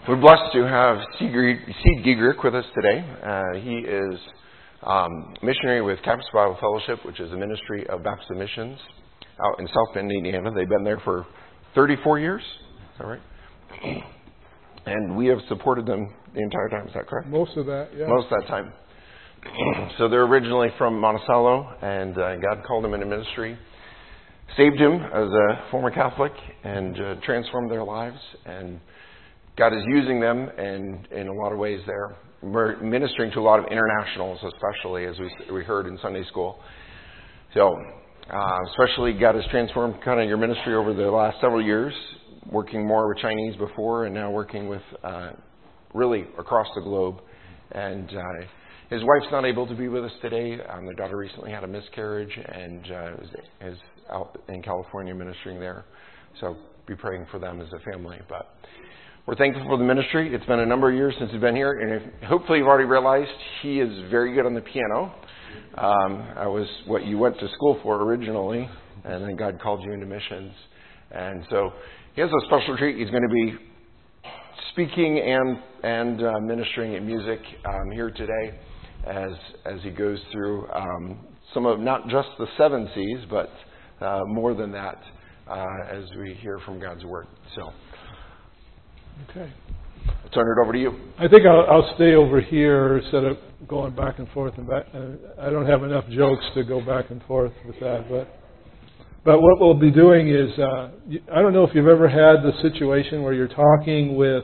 We're blessed to have Steve Giegerick with us today. He is missionary with Campus Bible Fellowship, which is a ministry of Baptist Missions out in South Bend, Indiana. They've been there for 34 years. Is that right? And we have supported them the entire time. Is that correct? Most of that, yeah. Most of that time. So they're originally from Monticello, and God called them into ministry, saved him as a former Catholic, and transformed their lives. And God is using them in a lot of ways there. We're ministering to a lot of internationals, especially, as we heard in Sunday school. So, especially God has transformed kind of your ministry over the last several years, working more with Chinese before and now working with really across the globe. And his wife's not able to be with us today. Their daughter recently had a miscarriage and is out in California ministering there. So be praying for them as a family. But we're thankful for the ministry. It's been a number of years since he's been here, and hopefully you've already realized he is very good on the piano. I was what you went to school for originally, and then God called you into missions. And so he has a special treat. He's going to be speaking and ministering in music here today as he goes through some of not just the 7 C's, but more than that as we hear from God's Word. So. Okay. I'll turn it over to you. I think I'll stay over here instead of going back and forth and back. I don't have enough jokes to go back and forth with that. But what we'll be doing is, I don't know if you've ever had the situation where you're talking with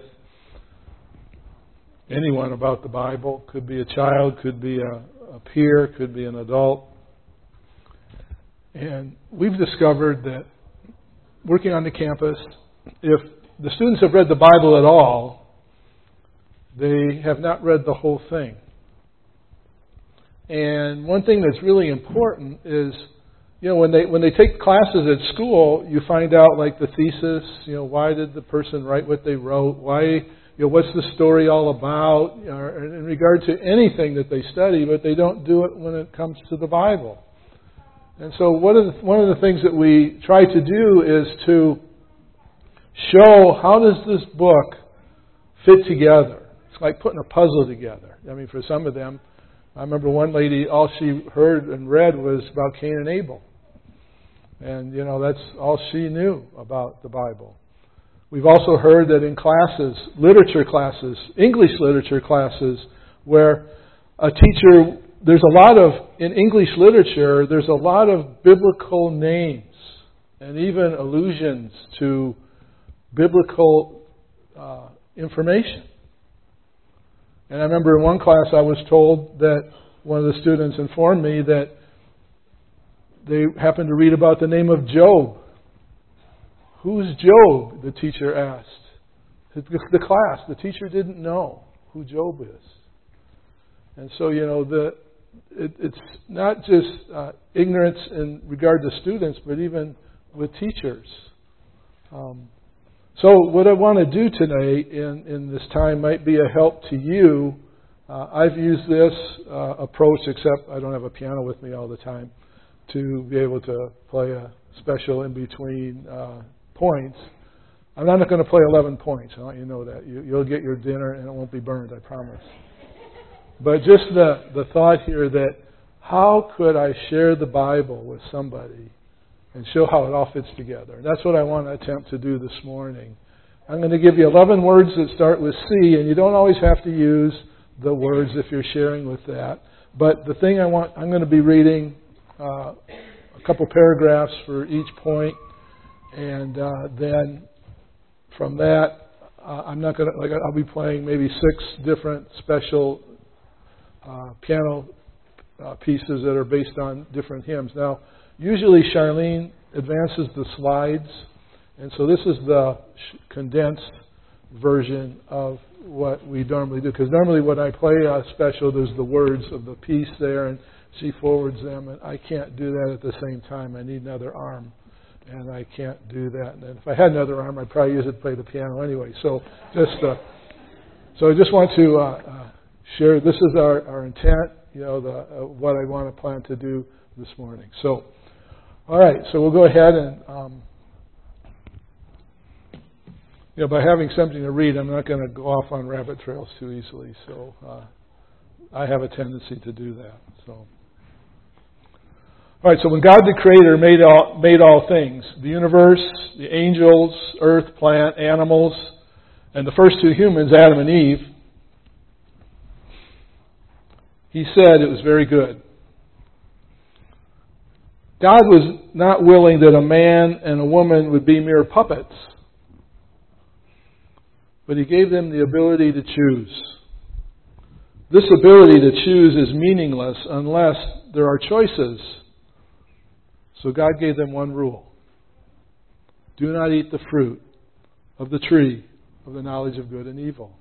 anyone about the Bible. Could be a child, could be a peer, could be an adult. And we've discovered that working on the campus, if the students have read the Bible at all, they have not read the whole thing. And one thing that's really important is, when they take classes at school, you find out like the thesis, why did the person write what they wrote? Why, what's the story all about? In regard to anything that they study, but they don't do it when it comes to the Bible. And so one of the things that we try to do is to show how does this book fit together. It's like putting a puzzle together. I mean, for some of them, I remember one lady, all she heard and read was about Cain and Abel. And, that's all she knew about the Bible. We've also heard that in classes, literature classes, English literature classes, where a teacher, in English literature, there's a lot of biblical names and even allusions to biblical information. And I remember in one class I was told that one of the students informed me that they happened to read about the name of Job. Who's Job? The teacher asked. The class, the teacher didn't know who Job is. And so, it's not just ignorance in regard to students, but even with teachers. So what I want to do today in this time might be a help to you. I've used this approach, except I don't have a piano with me all the time, to be able to play a special in-between points. I'm not going to play 11 points. I want you to know that. You'll get your dinner and it won't be burned, I promise. But just the thought here that how could I share the Bible with somebody and show how it all fits together. And that's what I want to attempt to do this morning. I'm going to give you 11 words that start with C, and you don't always have to use the words if you're sharing with that. But the thing I'm going to be reading a couple paragraphs for each point, and then from that, I'm not going to, I'll be playing maybe 6 different special piano pieces that are based on different hymns. Now, usually Charlene advances the slides, and so this is the condensed version of what we normally do. Because normally when I play a special, there's the words of the piece there, and she forwards them, and I can't do that at the same time. I need another arm, and I can't do that. And if I had another arm, I'd probably use it to play the piano anyway. So I just want to share. This is our intent. What I want to plan to do this morning. So. All right, so we'll go ahead and by having something to read, I'm not going to go off on rabbit trails too easily. So I have a tendency to do that. So, all right. So when God the Creator made all things, the universe, the angels, earth, plant, animals, and the first two humans, Adam and Eve, He said it was very good. God was not willing that a man and a woman would be mere puppets, but He gave them the ability to choose. This ability to choose is meaningless unless there are choices. So God gave them one rule. Do not eat the fruit of the tree of the knowledge of good and evil.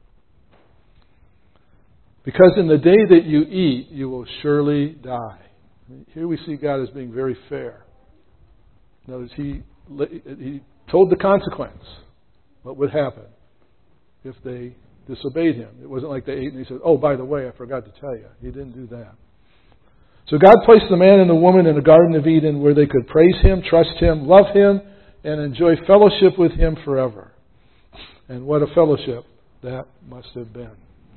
Because in the day that you eat, you will surely die. Here we see God as being very fair. Notice He told the consequence. What would happen if they disobeyed Him? It wasn't like they ate and He said, oh, by the way, I forgot to tell you. He didn't do that. So God placed the man and the woman in the Garden of Eden where they could praise Him, trust Him, love Him, and enjoy fellowship with Him forever. And what a fellowship that must have been.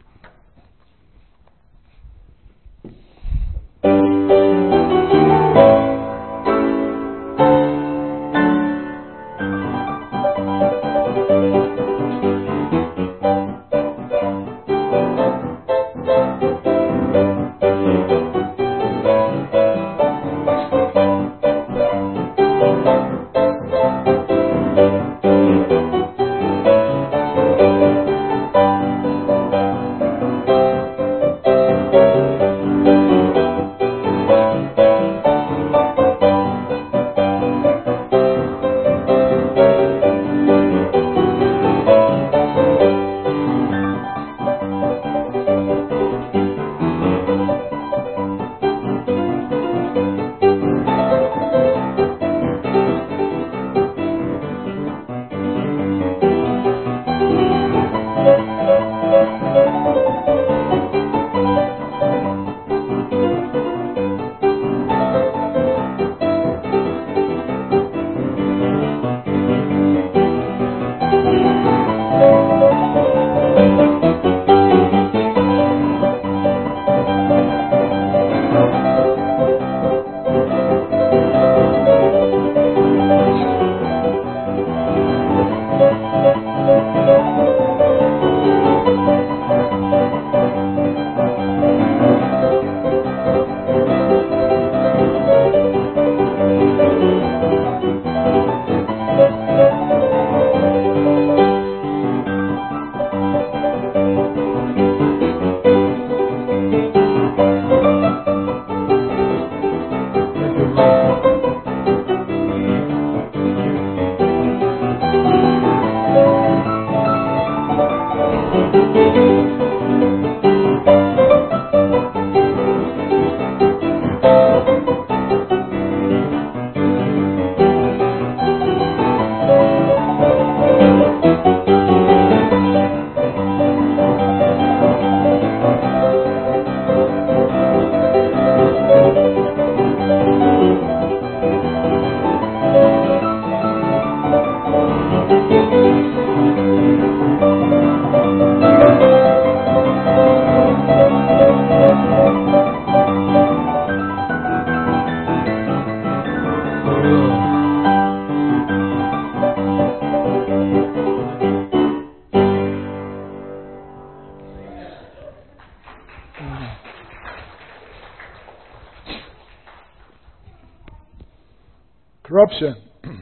Corruption.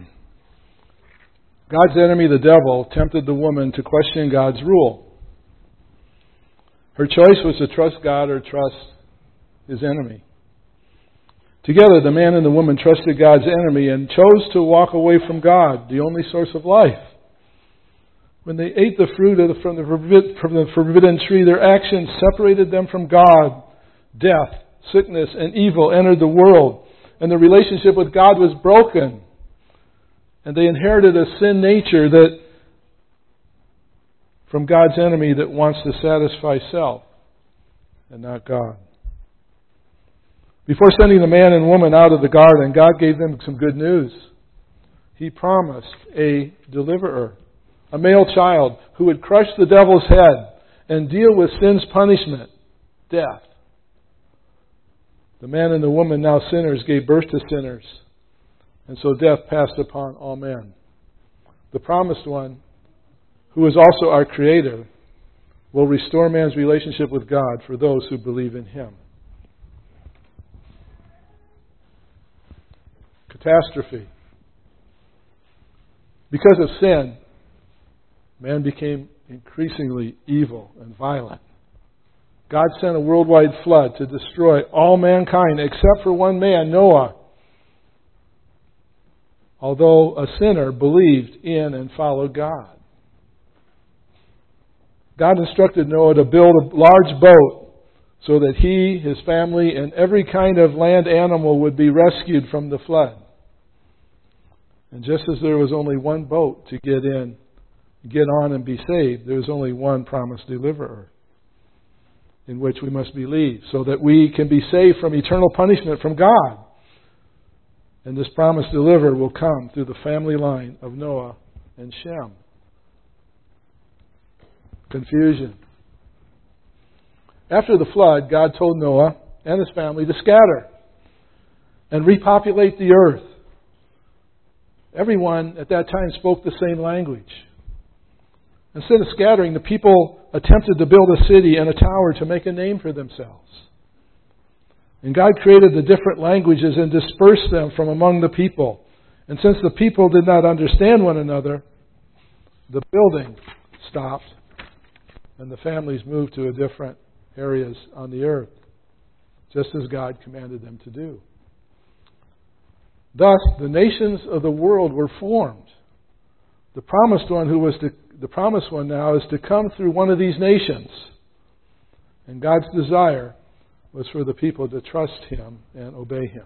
God's enemy, the devil, tempted the woman to question God's rule. Her choice was to trust God or trust his enemy. Together, the man and the woman trusted God's enemy and chose to walk away from God, the only source of life. When they ate the fruit from the forbidden tree, their actions separated them from God. Death, sickness, and evil entered the world, and the relationship with God was broken. And they inherited a sin nature that from God's enemy that wants to satisfy self and not God. Before sending the man and woman out of the garden, God gave them some good news. He promised a deliverer, a male child, who would crush the devil's head and deal with sin's punishment, death. The man and the woman, now sinners, gave birth to sinners, and so death passed upon all men. The promised one, who is also our Creator, will restore man's relationship with God for those who believe in Him. Catastrophe. Because of sin, man became increasingly evil and violent. God sent a worldwide flood to destroy all mankind except for one man, Noah. Although a sinner believed in and followed God. God instructed Noah to build a large boat so that he, his family, and every kind of land animal would be rescued from the flood. And just as there was only one boat to get on and be saved, there was only one promised deliverer in which we must believe so that we can be saved from eternal punishment from God. And this promised deliverer will come through the family line of Noah and Shem. Confusion. After the flood, God told Noah and his family to scatter and repopulate the earth. Everyone at that time spoke the same language. Instead of scattering, the people attempted to build a city and a tower to make a name for themselves. And God created the different languages and dispersed them from among the people. And since the people did not understand one another, the building stopped and the families moved to different areas on the earth, just as God commanded them to do. Thus, the nations of the world were formed. The promised one now is to come through one of these nations. And God's desire was for the people to trust Him and obey Him.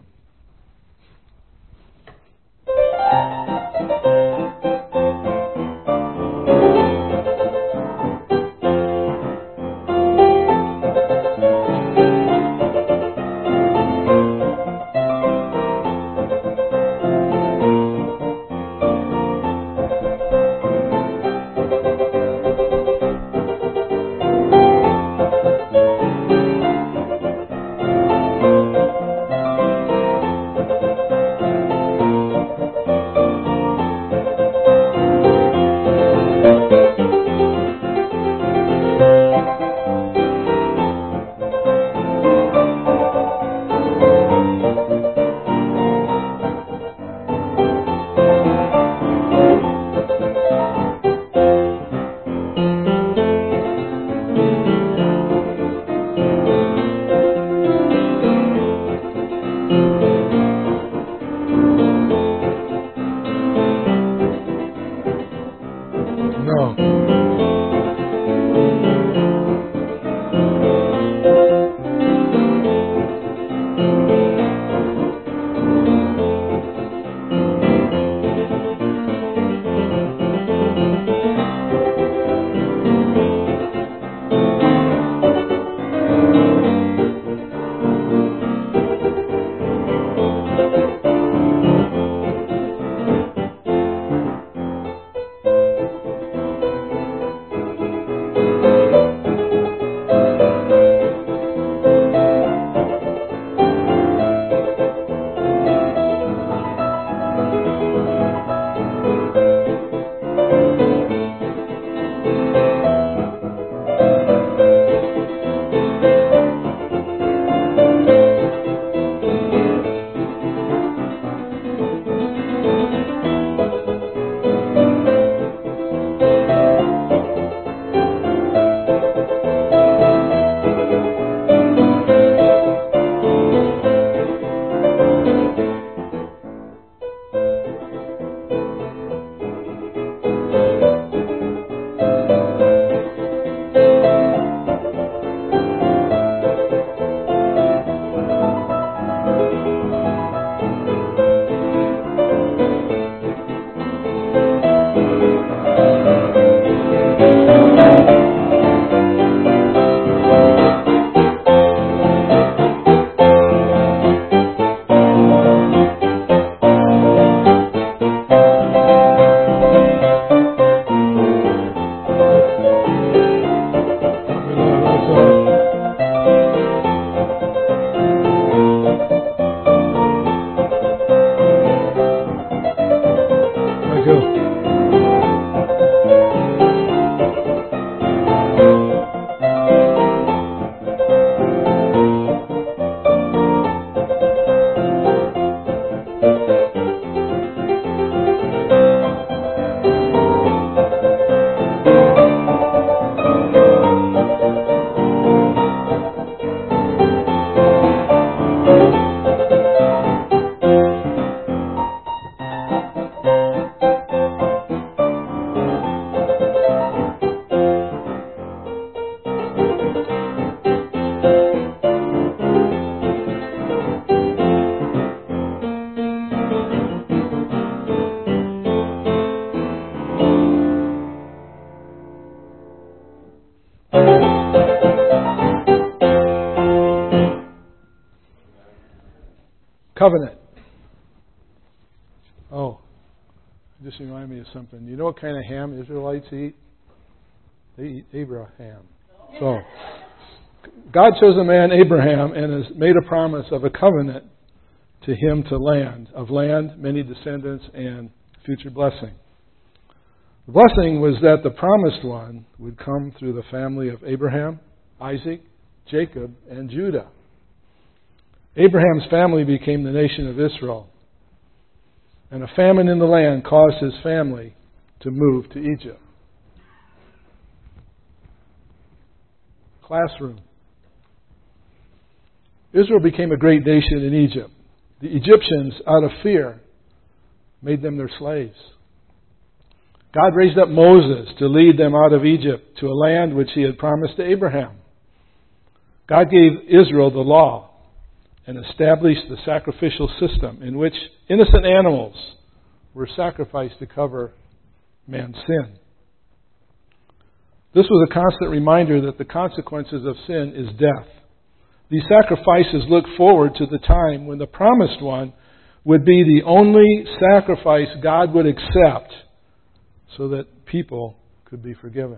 Covenant. Oh, just remind me of something. You know what kind of ham Israelites eat? They eat Abraham. So, God chose a man, Abraham, and has made a promise of a covenant to him to land, of land, many descendants, and future blessing. The blessing was that the promised one would come through the family of Abraham, Isaac, Jacob, and Judah. Abraham's family became the nation of Israel, and a famine in the land caused his family to move to Egypt. Classroom. Israel became a great nation in Egypt. The Egyptians, out of fear, made them their slaves. God raised up Moses to lead them out of Egypt to a land which he had promised to Abraham. God gave Israel the law and established the sacrificial system in which innocent animals were sacrificed to cover man's sin. This was a constant reminder that the consequences of sin is death. These sacrifices look forward to the time when the promised one would be the only sacrifice God would accept so that people could be forgiven.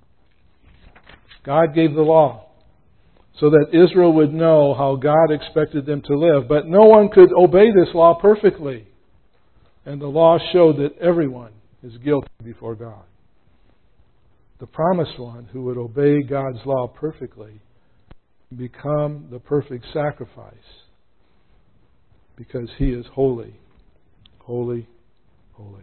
God gave the law so that Israel would know how God expected them to live. But no one could obey this law perfectly. And the law showed that everyone is guilty before God. The promised one who would obey God's law perfectly become the perfect sacrifice because he is holy, holy, holy.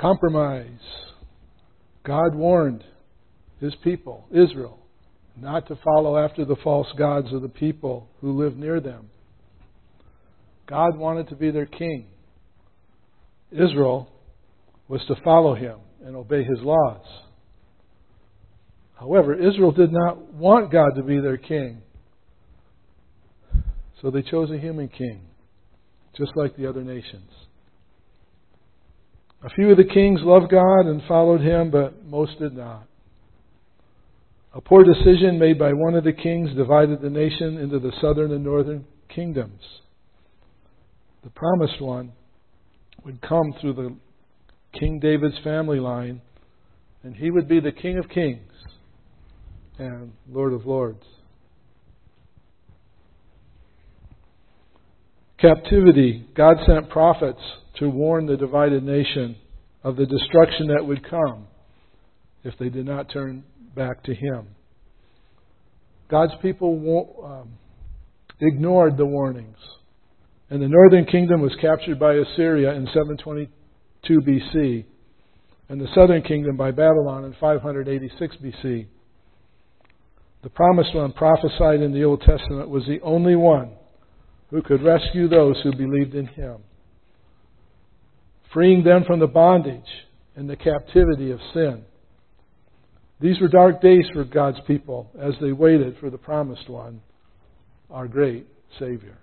Compromise. God warned His people, Israel, not to follow after the false gods of the people who lived near them. God wanted to be their king. Israel was to follow Him and obey His laws. However, Israel did not want God to be their king. So they chose a human king, just like the other nations. A few of the kings loved God and followed Him, but most did not. A poor decision made by one of the kings divided the nation into the southern and northern kingdoms. The promised one would come through the King David's family line, and he would be the King of Kings and Lord of Lords. Captivity. God sent prophets to warn the divided nation of the destruction that would come if they did not turn back to Him. God's people ignored the warnings, and the northern kingdom was captured by Assyria in 722 BC, and the southern kingdom by Babylon in 586 BC. The promised one prophesied in the Old Testament was the only one who could rescue those who believed in Him, freeing them from the bondage and the captivity of sin. These were dark days for God's people as they waited for the promised one, our great Savior.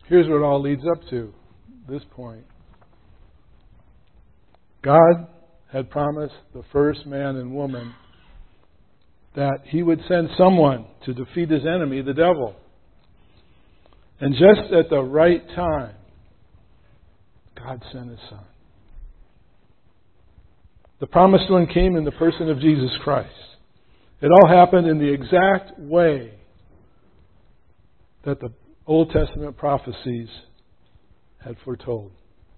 Here's what it all leads up to, this point. God had promised the first man and woman that He would send someone to defeat His enemy, the devil. And just at the right time, God sent His Son. The promised one came in the person of Jesus Christ. It all happened in the exact way that the Old Testament prophecies had foretold.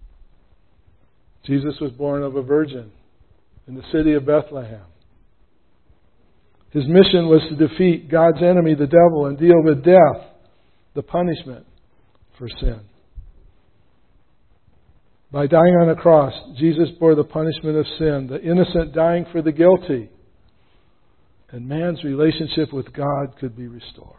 Jesus was born of a virgin in the city of Bethlehem. His mission was to defeat God's enemy, the devil, and deal with death, the punishment for sin. By dying on a cross, Jesus bore the punishment of sin, the innocent dying for the guilty, and man's relationship with God could be restored.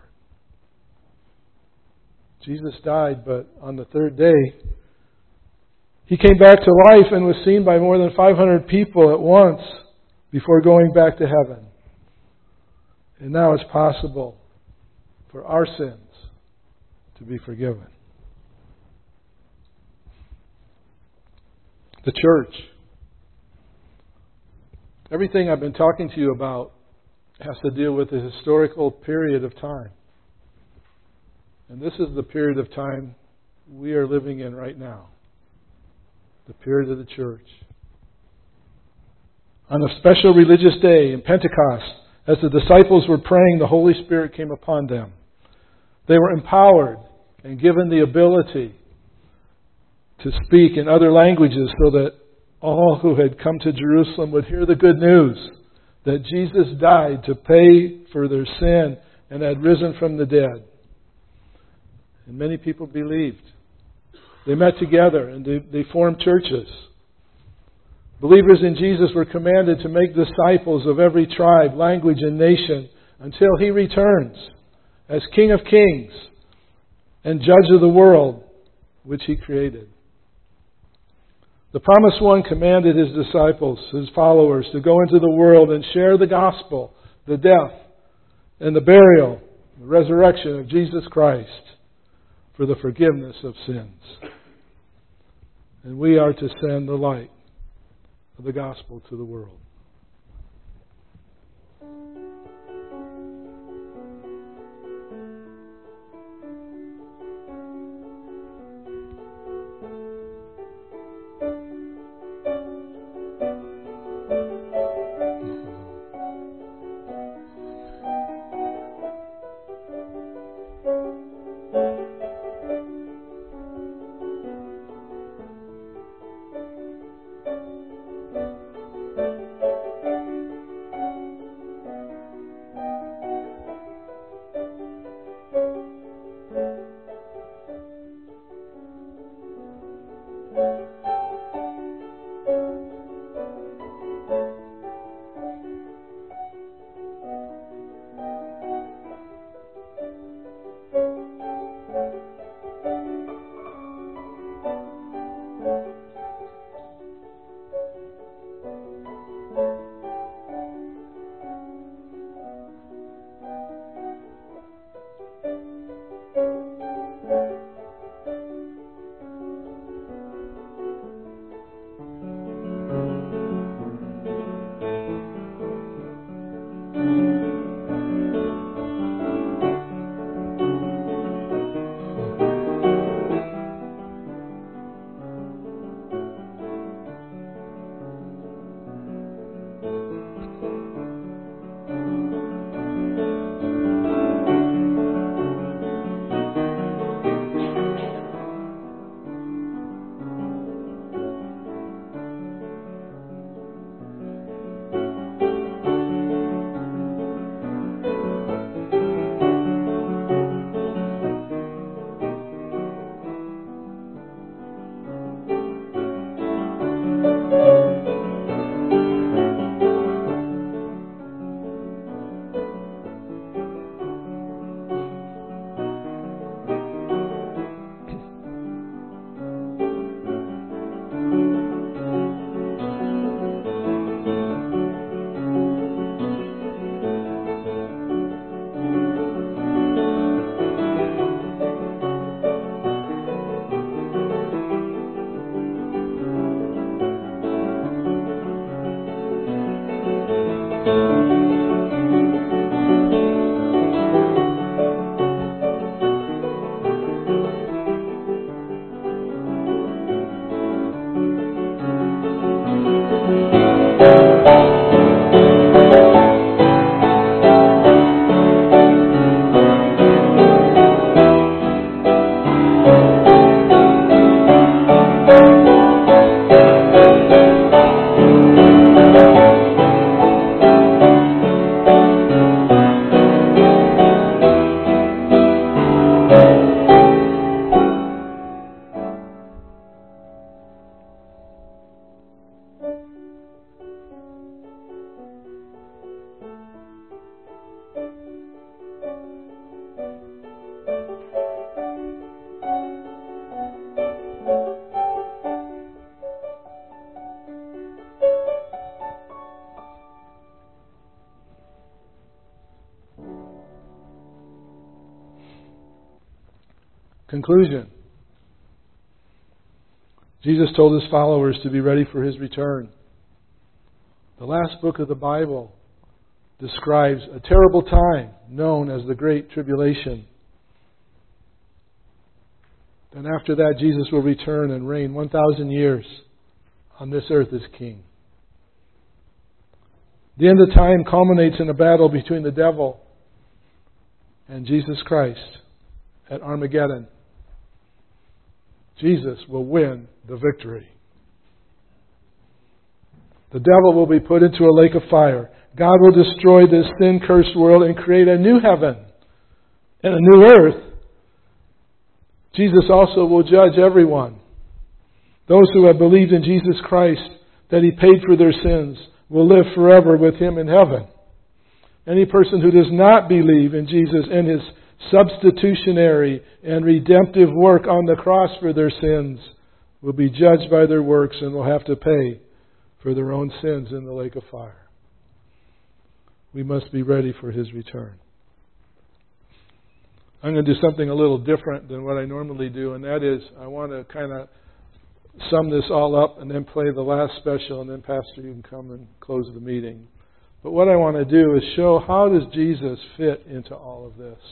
Jesus died, but on the third day, He came back to life and was seen by more than 500 people at once before going back to heaven. And now it's possible for our sins to be forgiven. The church. Everything I've been talking to you about has to deal with a historical period of time. And this is the period of time we are living in right now. The period of the church. On a special religious day in Pentecost, as the disciples were praying, the Holy Spirit came upon them. They were empowered and given the ability to speak in other languages so that all who had come to Jerusalem would hear the good news that Jesus died to pay for their sin and had risen from the dead. And many people believed. They met together and they formed churches. Believers in Jesus were commanded to make disciples of every tribe, language, and nation until He returns as King of Kings and Judge of the world which He created. The Promised One commanded His disciples, His followers, to go into the world and share the gospel, the death, and the burial, the resurrection of Jesus Christ for the forgiveness of sins. And we are to send the light of the gospel to the world. Conclusion. Jesus told His followers to be ready for His return. The last book of the Bible describes a terrible time known as the Great Tribulation. Then after that, Jesus will return and reign 1,000 years on this earth as King. The end of time culminates in a battle between the devil and Jesus Christ at Armageddon. Jesus will win the victory. The devil will be put into a lake of fire. God will destroy this sin-cursed world and create a new heaven and a new earth. Jesus also will judge everyone. Those who have believed in Jesus Christ, that He paid for their sins, will live forever with Him in heaven. Any person who does not believe in Jesus and His substitutionary and redemptive work on the cross for their sins will be judged by their works and will have to pay for their own sins in the lake of fire. We must be ready for His return. I'm going to do something a little different than what I normally do, and that is I want to kind of sum this all up and then play the last special, and then Pastor, you can come and close the meeting. But what I want to do is show how does Jesus fit into all of this.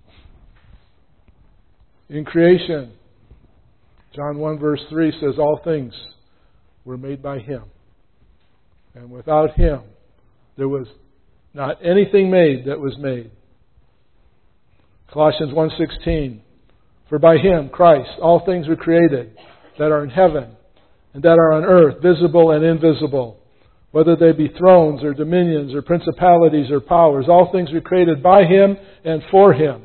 In creation, John 1 verse 3 says, all things were made by Him. And without Him, there was not anything made that was made. Colossians 1:16, for by Him, Christ, all things were created that are in heaven and that are on earth, visible and invisible, whether they be thrones or dominions or principalities or powers. All things were created by Him and for Him.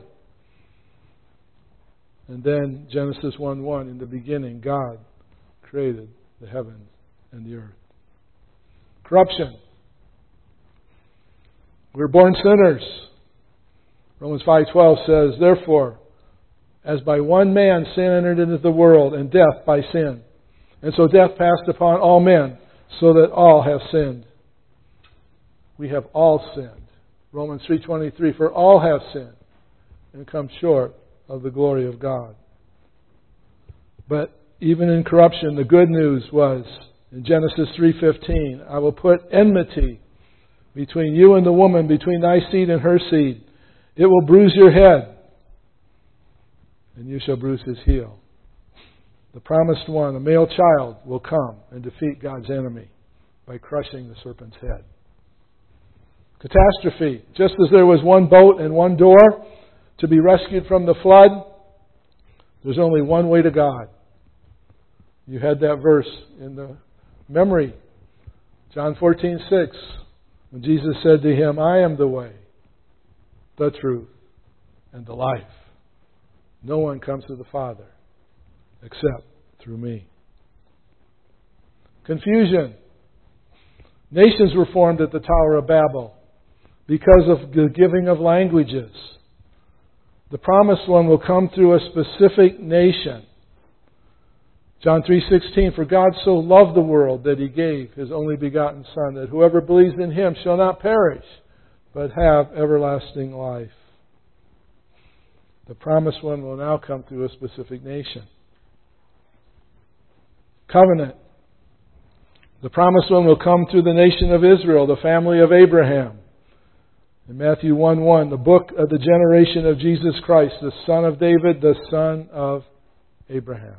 And then Genesis 1:1, in the beginning, God created the heavens and the earth. Corruption. We're born sinners. Romans 5:12 says, therefore, as by one man sin entered into the world, and death by sin. And so death passed upon all men, so that all have sinned. We have all sinned. Romans 3:23, for all have sinned and come short of the glory of God. But even in corruption, the good news was, in Genesis 3:15, I will put enmity between you and the woman, between thy seed and her seed. It will bruise your head, and you shall bruise his heel. The promised one, a male child, will come and defeat God's enemy by crushing the serpent's head. Catastrophe. Just as there was one boat and one door to be rescued from the flood, there's only one way to God. You had that verse in the memory. John 14:6, when Jesus said to him, I am the way, the truth, and the life. No one comes to the Father except through me. Confusion. Nations were formed at the Tower of Babel because of the giving of languages. The promised one will come through a specific nation. John 3:16, for God so loved the world that He gave His only begotten Son, that whoever believes in Him shall not perish, but have everlasting life. The promised one will now come through a specific nation. Covenant. The promised one will come through the nation of Israel, the family of Abraham. In Matthew 1:1, the book of the generation of Jesus Christ, the son of David, the son of Abraham.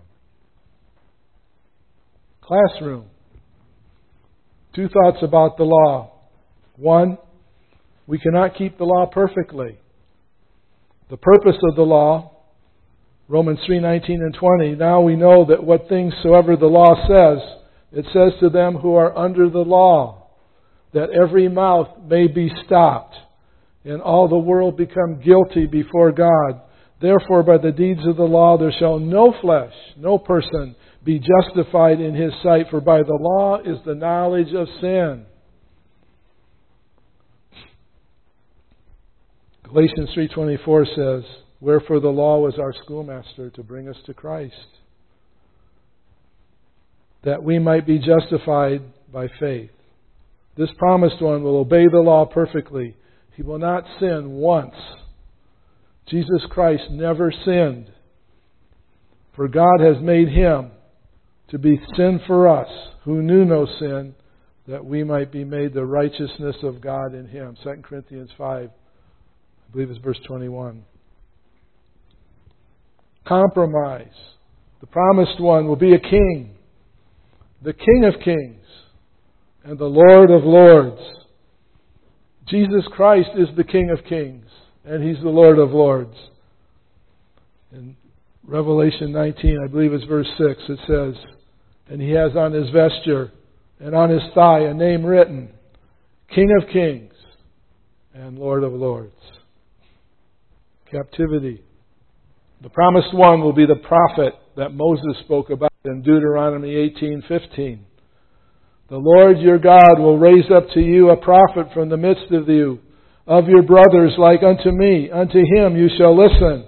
Classroom. 2 thoughts about the law. 1, we cannot keep the law perfectly. The purpose of the law, Romans 3:19 and 20, now we know that what things soever the law says, it says to them who are under the law, that every mouth may be stopped, and all the world become guilty before God. Therefore, by the deeds of the law there shall no flesh, no person, be justified in his sight, for by the law is the knowledge of sin. Galatians 3:24 says, wherefore the law was our schoolmaster to bring us to Christ, that we might be justified by faith. This promised one will obey the law perfectly. He will not sin once. Jesus Christ never sinned. For God has made Him to be sin for us, who knew no sin, that we might be made the righteousness of God in Him. 2 Corinthians 5, I believe it's verse 21. Compromise. The promised one will be a king, the King of kings and the Lord of lords. Jesus Christ is the King of kings and He's the Lord of lords. In Revelation 19, I believe it's verse 6, it says, and He has on His vesture and on His thigh a name written, King of kings and Lord of lords. Captivity. The promised one will be the prophet that Moses spoke about in Deuteronomy 18:15. The Lord your God will raise up to you a prophet from the midst of you, of your brothers like unto me. Unto him you shall listen.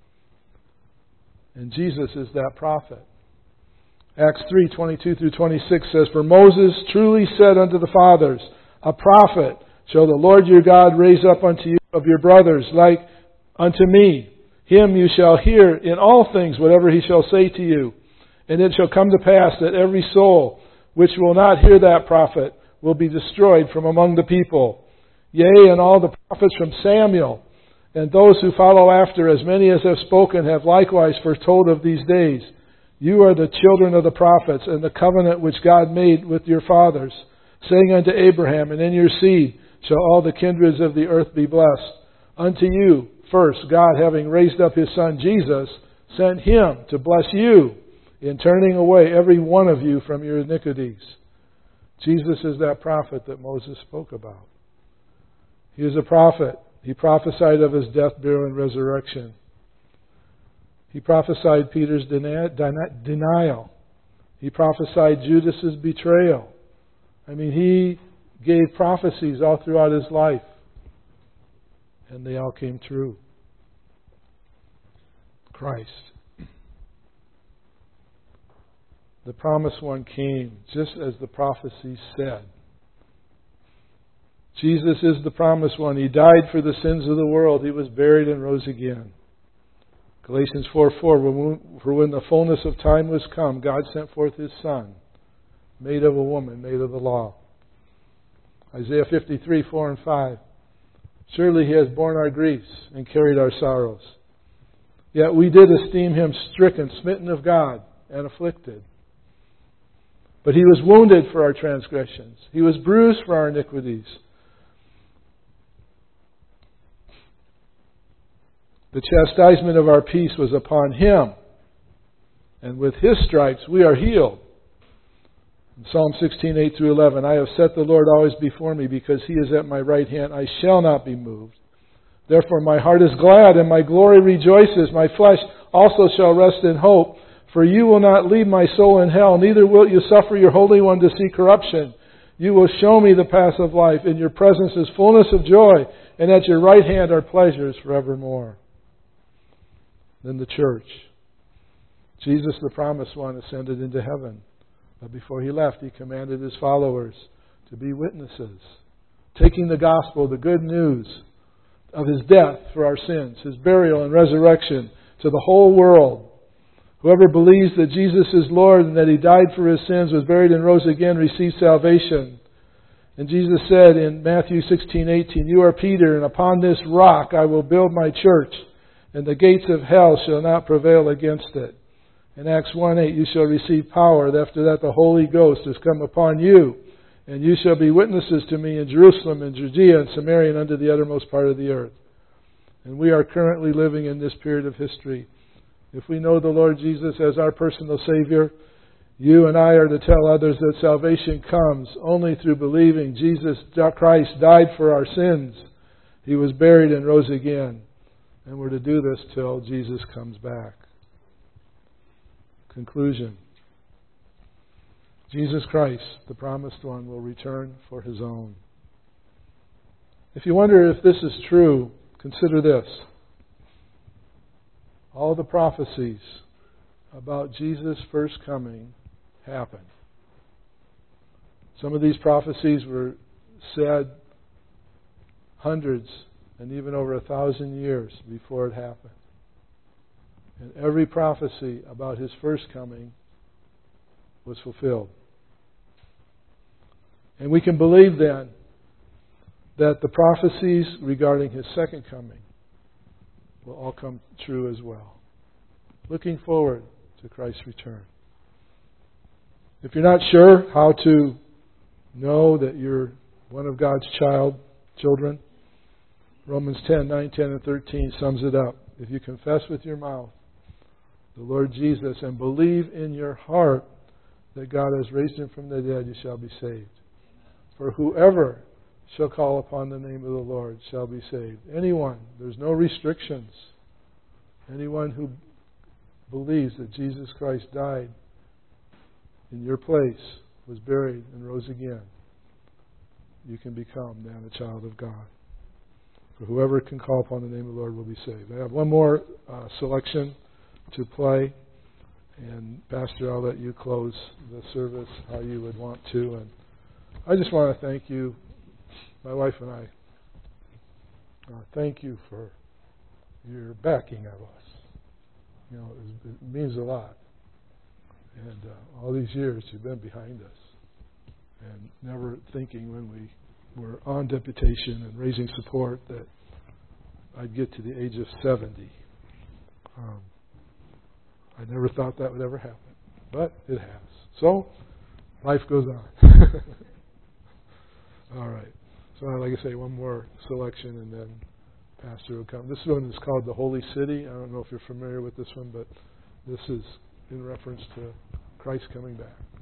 And Jesus is that prophet. Acts 3:22 through 26 says, For Moses truly said unto the fathers, A prophet shall the Lord your God raise up unto you of your brothers like unto me. Him you shall hear in all things whatever he shall say to you. And it shall come to pass that every soul which will not hear that prophet will be destroyed from among the people. Yea, and all the prophets from Samuel, and those who follow after, as many as have spoken, have likewise foretold of these days. You are the children of the prophets, and the covenant which God made with your fathers, saying unto Abraham, And in your seed shall all the kindreds of the earth be blessed. Unto you, first, God, having raised up His Son Jesus, sent Him to bless you in turning away every one of you from your iniquities. Jesus is that prophet that Moses spoke about. He is a prophet. He prophesied of His death, burial, and resurrection. He prophesied Peter's denial. He prophesied Judas's betrayal. I mean, He gave prophecies all throughout His life. And they all came true. Christ. The promised one came just as the prophecy said. Jesus is the promised one. He died for the sins of the world. He was buried and rose again. Galatians 4:4, For when the fullness of time was come, God sent forth His Son, made of a woman, made of the law. Isaiah 53:4 and 5. Surely He has borne our griefs and carried our sorrows. Yet we did esteem Him stricken, smitten of God, and afflicted. But He was wounded for our transgressions. He was bruised for our iniquities. The chastisement of our peace was upon Him, and with His stripes we are healed. In Psalm 16:8 through 11, I have set the Lord always before me, because He is at my right hand. I shall not be moved. Therefore my heart is glad, and my glory rejoices. My flesh also shall rest in hope. For you will not leave my soul in hell, neither will you suffer your Holy One to see corruption. You will show me the path of life. In your presence is fullness of joy, and at your right hand are pleasures forevermore. Then the church. Jesus, the promised one, ascended into heaven. But before He left, He commanded His followers to be witnesses, taking the gospel, the good news of His death for our sins, His burial and resurrection to the whole world. Whoever believes that Jesus is Lord and that He died for his sins, was buried and rose again, receives salvation. And Jesus said in Matthew 16:18, You are Peter, and upon this rock I will build my church, and the gates of hell shall not prevail against it. In Acts 1:8, you shall receive power, and after that the Holy Ghost has come upon you, and you shall be witnesses to me in Jerusalem and Judea and Samaria and unto the uttermost part of the earth. And we are currently living in this period of history. If we know the Lord Jesus as our personal Savior, you and I are to tell others that salvation comes only through believing Jesus Christ died for our sins. He was buried and rose again. And we're to do this till Jesus comes back. Conclusion. Jesus Christ, the promised one, will return for His own. If you wonder if this is true, consider this. All the prophecies about Jesus' first coming happened. Some of these prophecies were said hundreds and even over 1,000 years before it happened. And every prophecy about His first coming was fulfilled. And we can believe then that the prophecies regarding His second coming will all come true as well. Looking forward to Christ's return. If you're not sure how to know that you're one of God's children, Romans 10, 9, 10, and 13 sums it up. If you confess with your mouth the Lord Jesus and believe in your heart that God has raised Him from the dead, you shall be saved. For whoever shall call upon the name of the Lord shall be saved. Anyone, there's no restrictions. Anyone who believes that Jesus Christ died in your place, was buried, and rose again, you can become then a child of God. For whoever can call upon the name of the Lord will be saved. I have one more selection to play. And Pastor, I'll let you close the service how you would want to. And I just want to thank you, my wife and I. Thank you for your backing of us. You know, it means a lot. And all these years you've been behind us. And never thinking when we were on deputation and raising support that I'd get to the age of 70. I never thought that would ever happen. But it has. So, life goes on. All right. So, like I say, one more selection and then Pastor will come. This one is called The Holy City. I don't know if you're familiar with this one, but this is in reference to Christ coming back.